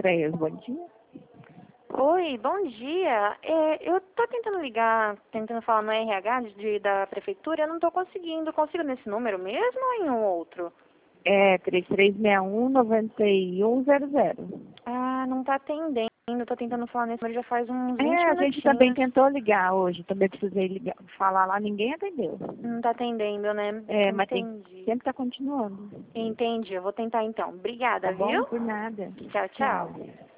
Estreias, bom dia. Oi, bom dia. Eu tô tentando ligar, tentando falar no RH da prefeitura, eu não tô conseguindo. Consigo nesse número mesmo ou em um outro? É 3361-9100. Ah, não tá atendendo. Eu tô tentando falar nesse número já faz uns 20 A gente também minutinhos. tentou ligar hoje, também precisei ligar, falar lá, ninguém atendeu. Não tá atendendo, né? Mas Entendi. sempre está continuando. Entendi, eu vou tentar então. Tá Obrigada, bom? viu? Por nada. Tchau, tchau. Tchau.